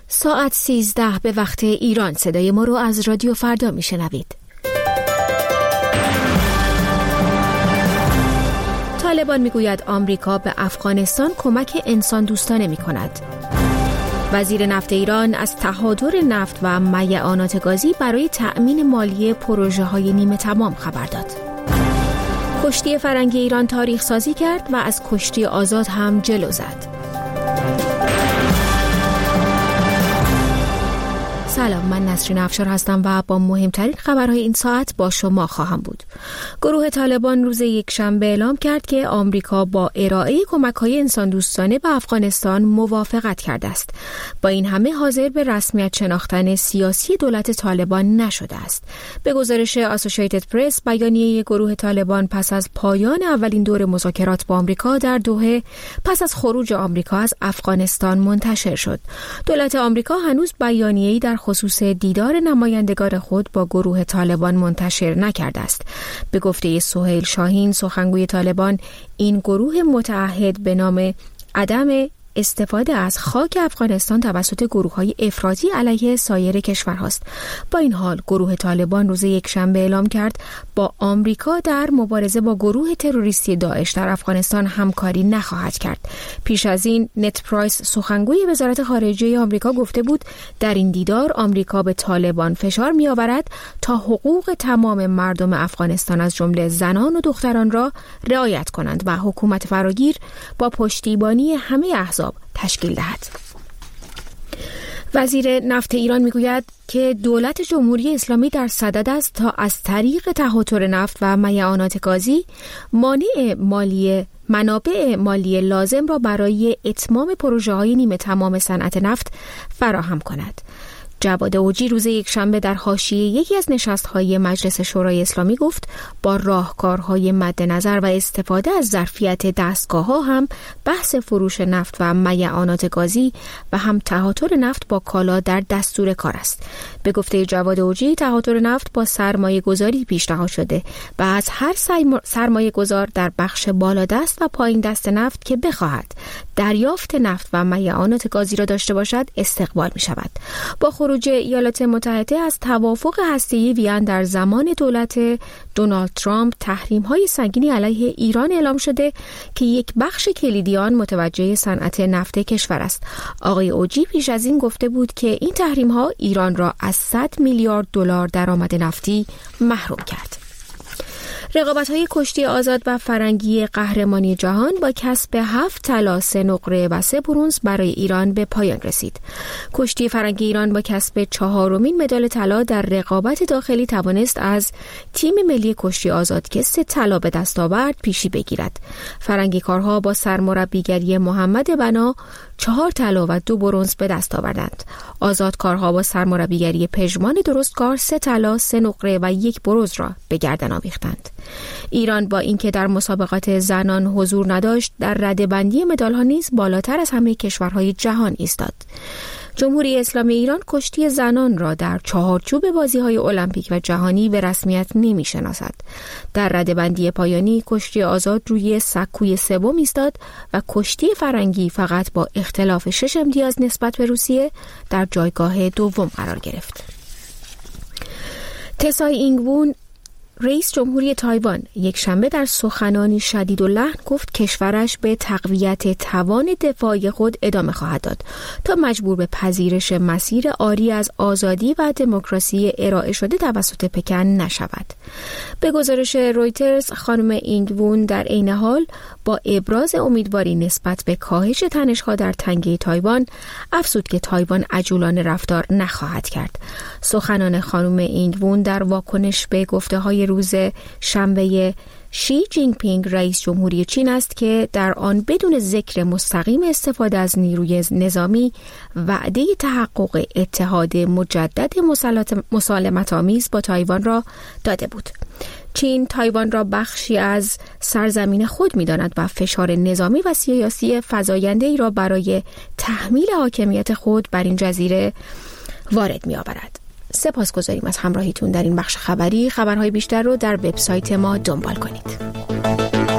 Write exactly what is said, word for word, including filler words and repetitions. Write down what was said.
ساعت سیزده به وقت ایران صدای ما رو از رادیو فردا میشنوید. طالبان میگوید آمریکا به افغانستان کمک انسان دوستانه میکند. وزیر نفت ایران از تهادر نفت و میعانات گازی برای تأمین مالی پروژه های نیمه تمام خبر داد. کشتی فرنگی ایران تاریخ سازی کرد و از کشتی آزاد هم جلو زد. سلام، من نسرین افشار هستم و با مهمترین خبرهای این ساعت با شما خواهم بود. گروه طالبان روز یکشنبه اعلام کرد که آمریکا با ارائه کمک‌های انسان دوستانه به افغانستان موافقت کرده است. با این همه حاضر به رسمیت شناختن سیاسی دولت طالبان نشده است. به گزارش آسوشییتد پرس، بیانیه گروه طالبان پس از پایان اولین دور مذاکرات با آمریکا در دوحه پس از خروج آمریکا از افغانستان منتشر شد. دولت آمریکا هنوز بیانیه‌ای در خصوص دیدار نمایندگان خود با گروه طالبان منتشر نکرده است. به گفته سهیل شاهین، سخنگوی طالبان، این گروه متعهد به نام عدم استفاده از خاک افغانستان توسط گروه‌های افراطی علیه سایر کشورهاست. با این حال گروه طالبان روز یکشنبه اعلام کرد با آمریکا در مبارزه با گروه تروریستی داعش در افغانستان همکاری نخواهد کرد. پیش از این نت پرایس، سخنگوی وزارت خارجه آمریکا، گفته بود در این دیدار آمریکا به طالبان فشار می‌آورد تا حقوق تمام مردم افغانستان از جمله زنان و دختران را رعایت کنند و حکومت فراگیر با پشتیبانی همه احزاب تشکیل دهد. وزیر نفت ایران میگوید که دولت جمهوری اسلامی در صدد است تا از طریق تهاتر نفت و میعانات گازی مانع مالی منابع مالی لازم را برای اتمام پروژه‌های نیمه تمام صنعت نفت فراهم کند. جواد اوجی روز یکشنبه در حاشیه یکی از نشست‌های مجلس شورای اسلامی گفت با راهکارهای مد نظر و استفاده از ظرفیت دستگاه‌ها هم بحث فروش نفت و میعانات گازی و هم تهاتر نفت با کالا در دستور کار است. به گفته جواد اوجی، تهاتر نفت با سرمایه گذاری پیشنهاد شده و از هر سرمایه گذار در بخش بالادست و پایین دست نفت که بخواهد دریافت نفت و میعانات گازی را داشته باشد استقبال می شود. با خروج ایالات متحده از توافق هسته‌ای وین در زمان دولت دونالد ترامپ، تحریم‌های سنگینی علیه ایران اعلام شده که یک بخش کلیدی آن متوجه صنعت نفت کشور است. آقای اوجی پیش از این گفته بود که این تحریم‌ها ایران را از صد میلیارد دلار درآمد نفتی محروم کرد. رقابت‌های کشتی آزاد و فرنگی قهرمانی جهان با کسب هفت طلا، سه نقره و سه برنز برای ایران به پایان رسید. کشتی فرنگی ایران با کسب چهارمین مدال طلا در رقابت داخلی توانست از تیم ملی کشتی آزاد که سه طلا به دست آورد پیشی بگیرد. فرنگی کارها با سرمربیگری محمد بنا چهار طلا و دو برنز به دست آوردند. آزادکارها با سرمربیگری پژمان درستکار سه طلا، سه نقره و یک برنز را به گردن آویختند. ایران با اینکه در مسابقات زنان حضور نداشت، در رده‌بندی مدال‌ها نیز بالاتر از همه کشورهای جهان ایستاد. جمهوری اسلامی ایران کشتی زنان را در چهارچوب بازی‌های المپیک و جهانی به رسمیت نمی‌شناسد. در رده‌بندی پایانی کشتی آزاد روی سکوی سوم ایستاد و کشتی فرنگی فقط با اختلاف شش امتیاز نسبت به روسیه در جایگاه دوم قرار گرفت. تسای اینگوون، رئیس جمهوری تایوان، یک شنبه در سخنانی شدید و لحن گفت کشورش به تقویت توان دفاعی خود ادامه خواهد داد تا مجبور به پذیرش مسیر عاری از آزادی و دموکراسی ارائه شده توسط پکن نشود. به گزارش رویترز، خانم اینگوون در عین حال با ابراز امیدواری نسبت به کاهش تنش‌ها در تنگه تایوان افزود که تایوان عجولانه رفتار نخواهد کرد. سخنان خانم اینگوون در واکنش به گفته‌های روز شنبه شی جینگ پینگ، رئیس جمهوری چین است که در آن بدون ذکر مستقیم استفاده از نیروی نظامی وعده تحقق اتحاد مجدد مسالمت‌آمیز با تایوان را داده بود. چین تایوان را بخشی از سرزمین خود می‌داند و فشار نظامی و سیاسی فزاینده‌ای را برای تحمیل حاکمیت خود بر این جزیره وارد می‌آورد. سپاسگزاریم از همراهیتون در این بخش خبری. خبرهای بیشتر رو در وبسایت ما دنبال کنید.